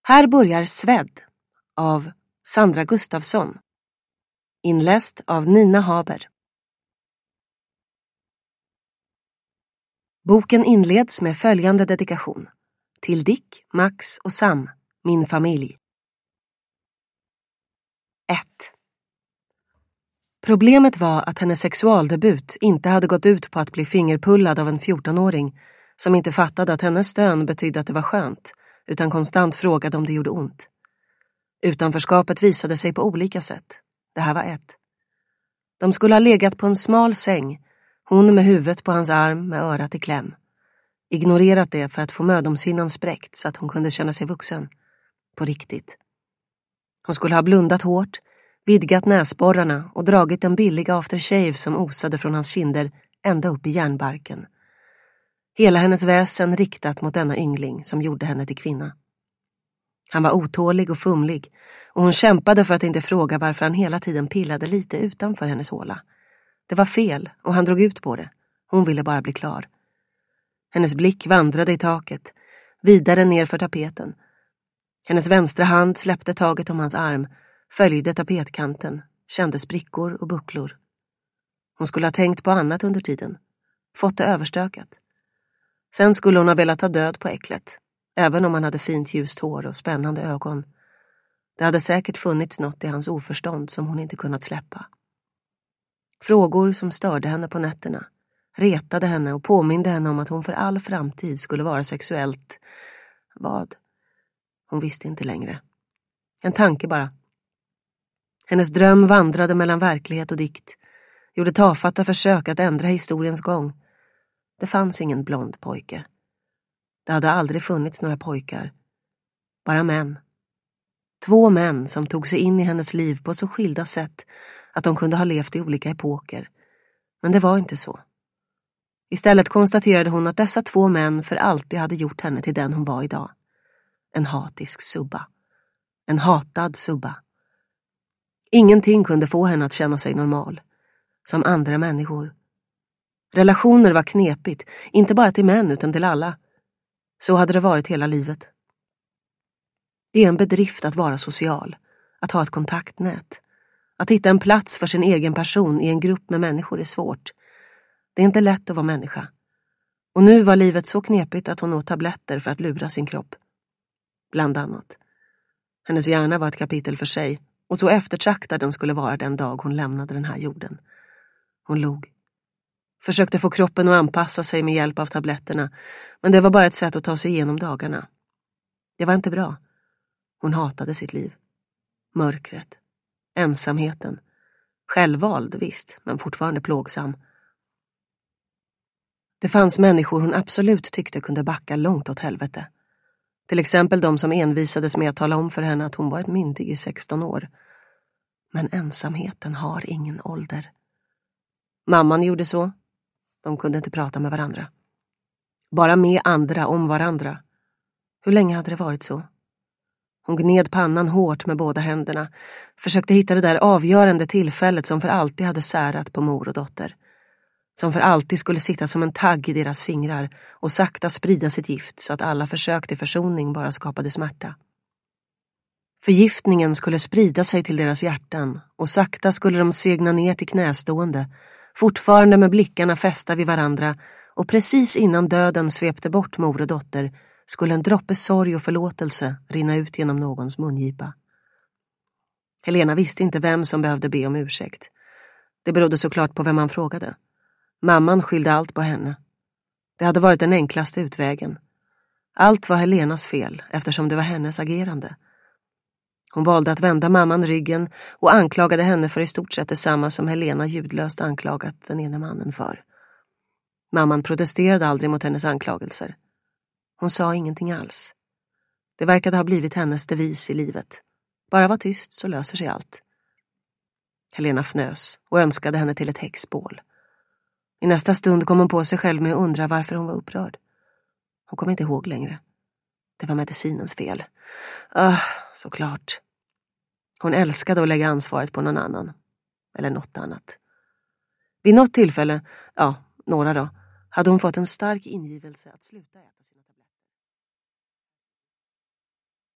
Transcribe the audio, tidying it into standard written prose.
Här börjar Svedd av Sandra Gustafsson. Inläst av Nina Haber. Boken inleds med följande dedikation. Till Dick, Max och Sam, min familj. 1. Problemet var att hennes sexualdebut inte hade gått ut på att bli fingerpullad av en 14-åring som inte fattade att hennes stön betydde att det var skönt, utan konstant frågade om det gjorde ont. Utanförskapet visade sig på olika sätt. Det här var ett. De skulle ha legat på en smal säng, hon med huvudet på hans arm med örat i kläm. Ignorerat det för att få mödomshinnan spräckt så att hon kunde känna sig vuxen. På riktigt. Hon skulle ha blundat hårt, vidgat näsborrarna och dragit den billiga aftershave som osade från hans kinder ända upp i hjärnbarken. Hela hennes väsen riktat mot denna yngling som gjorde henne till kvinna. Han var otålig och fumlig och hon kämpade för att inte fråga varför han hela tiden pillade lite utanför hennes håla. Det var fel och han drog ut på det. Hon ville bara bli klar. Hennes blick vandrade i taket, vidare ner för tapeten. Hennes vänstra hand släppte taget om hans arm, följde tapetkanten, kände sprickor och bucklor. Hon skulle ha tänkt på annat under tiden, fått det överstökat. Sen skulle hon ha velat ta död på äcklet, även om han hade fint ljust hår och spännande ögon. Det hade säkert funnits något i hans oförstånd som hon inte kunnat släppa. Frågor som störde henne på nätterna, retade henne och påminde henne om att hon för all framtid skulle vara sexuellt... Vad? Hon visste inte längre. En tanke bara. Hennes dröm vandrade mellan verklighet och dikt, gjorde tafatta försök att ändra historiens gång. Det fanns ingen blond pojke. Det hade aldrig funnits några pojkar. Bara män. 2 män som tog sig in i hennes liv på så skilda sätt att de kunde ha levt i olika epoker. Men det var inte så. Istället konstaterade hon att dessa 2 män för alltid hade gjort henne till den hon var idag. En hatisk subba. En hatad subba. Ingenting kunde få henne att känna sig normal. Som andra människor. Relationer var knepigt, inte bara till män utan till alla. Så hade det varit hela livet. Det är en bedrift att vara social, att ha ett kontaktnät. Att hitta en plats för sin egen person i en grupp med människor är svårt. Det är inte lätt att vara människa. Och nu var livet så knepigt att hon åt tabletter för att lura sin kropp. Bland annat. Hennes hjärna var ett kapitel för sig, och så eftertraktad den skulle vara den dag hon lämnade den här jorden. Hon log. Försökte få kroppen att anpassa sig med hjälp av tabletterna, men det var bara ett sätt att ta sig igenom dagarna. Det var inte bra. Hon hatade sitt liv. Mörkret. Ensamheten. Självvald, visst, men fortfarande plågsam. Det fanns människor hon absolut tyckte kunde backa långt åt helvete. Till exempel de som envisades med att tala om för henne att hon varit myndig i 16 år. Men ensamheten har ingen ålder. Mamman gjorde så. De kunde inte prata med varandra. Bara med andra om varandra. Hur länge hade det varit så? Hon gned pannan hårt med båda händerna. Försökte hitta det där avgörande tillfället som för alltid hade särat på mor och dotter. Som för alltid skulle sitta som en tagg i deras fingrar och sakta sprida sitt gift så att alla försök till försoning bara skapade smärta. Förgiftningen skulle sprida sig till deras hjärtan och sakta skulle de segna ner till knästående, fortfarande med blickarna fästa vid varandra, och precis innan döden svepte bort mor och dotter skulle en droppe sorg och förlåtelse rinna ut genom någons mungipa. Helena visste inte vem som behövde be om ursäkt. Det berodde såklart på vem man frågade. Mamman skyllde allt på henne. Det hade varit den enklaste utvägen. Allt var Helenas fel eftersom det var hennes agerande. Hon valde att vända mamman ryggen och anklagade henne för i stort sett detsamma som Helena ljudlöst anklagat den ene mannen för. Mamman protesterade aldrig mot hennes anklagelser. Hon sa ingenting alls. Det verkade ha blivit hennes devis i livet. Bara var tyst så löser sig allt. Helena fnös och önskade henne till ett häxbål. I nästa stund kom hon på sig själv med att undra varför hon var upprörd. Hon kom inte ihåg längre. Det var medicinens fel. Såklart. Hon älskade att lägga ansvaret på någon annan. Eller något annat. Vid något tillfälle, några då, hade hon fått en stark ingivelse att sluta äta sig.